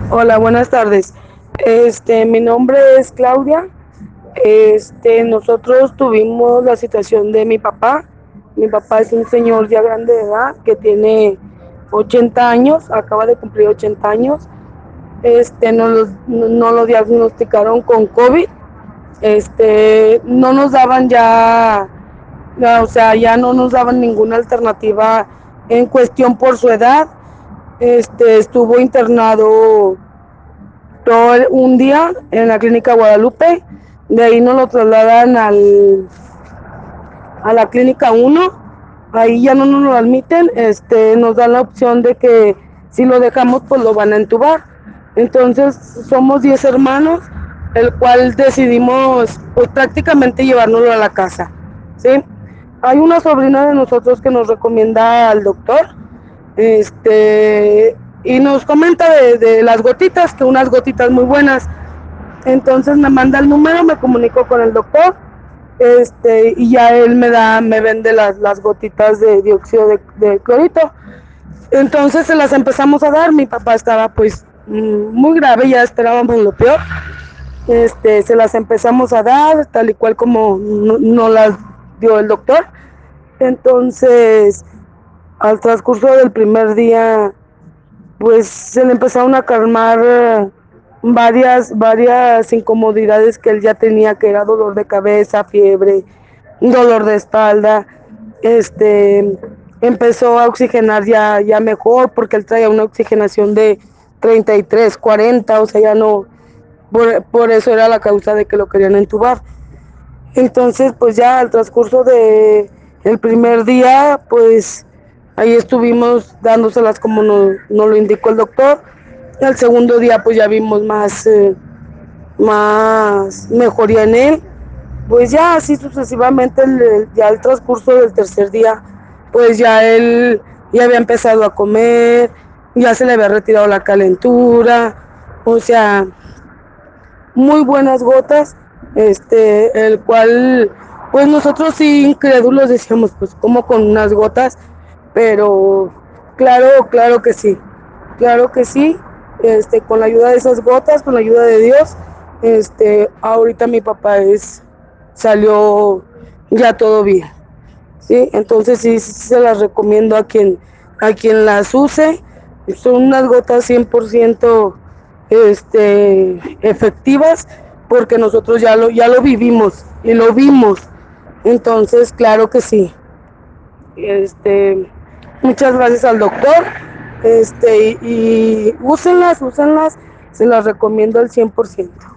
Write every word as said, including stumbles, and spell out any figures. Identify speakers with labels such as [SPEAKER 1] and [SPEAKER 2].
[SPEAKER 1] Hola, buenas tardes. Este, mi nombre es Claudia. Este, nosotros tuvimos la situación de mi papá. Mi papá es un señor ya grande de edad que tiene ochenta años, acaba de cumplir ochenta años. Este, nos lo, no lo diagnosticaron con COVID. Este, no nos daban ya, ya, o sea, ya no nos daban ninguna alternativa en cuestión por su edad. Este, estuvo internado todo el- un día en la clínica Guadalupe. De ahí nos lo trasladan al, a la clínica uno. Ahí ya no nos lo admiten. Este, nos dan la opción de que si lo dejamos pues lo van a entubar. Entonces somos diez hermanos, el cual decidimos pues prácticamente llevárnoslo a la casa, ¿sí? Hay una sobrina de nosotros que nos recomienda al doctor, este, y nos comenta de, de las gotitas, que unas gotitas muy buenas. Entonces me manda el número, me comunico con el doctor, este, y ya él me da, me vende las, las gotitas de dióxido de, de clorito. Entonces se las empezamos a dar. Mi papá estaba pues mm, muy grave, ya esperábamos lo peor. Este, se las empezamos a dar tal y cual como no, no las dio el doctor. Entonces, al transcurso del primer día, pues se le empezaron a calmar eh, varias, varias incomodidades que él ya tenía, que era dolor de cabeza, fiebre, dolor de espalda. Este, empezó a oxigenar ya, ya mejor, porque él traía una oxigenación de treinta y tres, cuarenta, o sea, ya no, por, por eso era la causa de que lo querían entubar. Entonces, pues ya al transcurso de el primer día, pues ahí estuvimos dándoselas como nos, nos lo indicó el doctor. Y al segundo día, pues ya vimos más, eh, más mejoría en él. Pues ya así sucesivamente, el, el, ya el transcurso del tercer día, pues ya él ya había empezado a comer, ya se le había retirado la calentura, o sea, muy buenas gotas, este, el cual, pues nosotros sí incrédulos decíamos, pues como con unas gotas, pero claro, claro que sí, claro que sí, este, con la ayuda de esas gotas, con la ayuda de Dios, este, ahorita mi papá es, salió ya todo bien, ¿sí? Entonces sí, sí se las recomiendo a quien, a quien las use. Son unas gotas cien por ciento este, efectivas, porque nosotros ya lo, ya lo vivimos y lo vimos. Entonces, claro que sí. Este, muchas gracias al doctor. Este, y, y úsenlas, úsenlas, se las recomiendo al cien por ciento.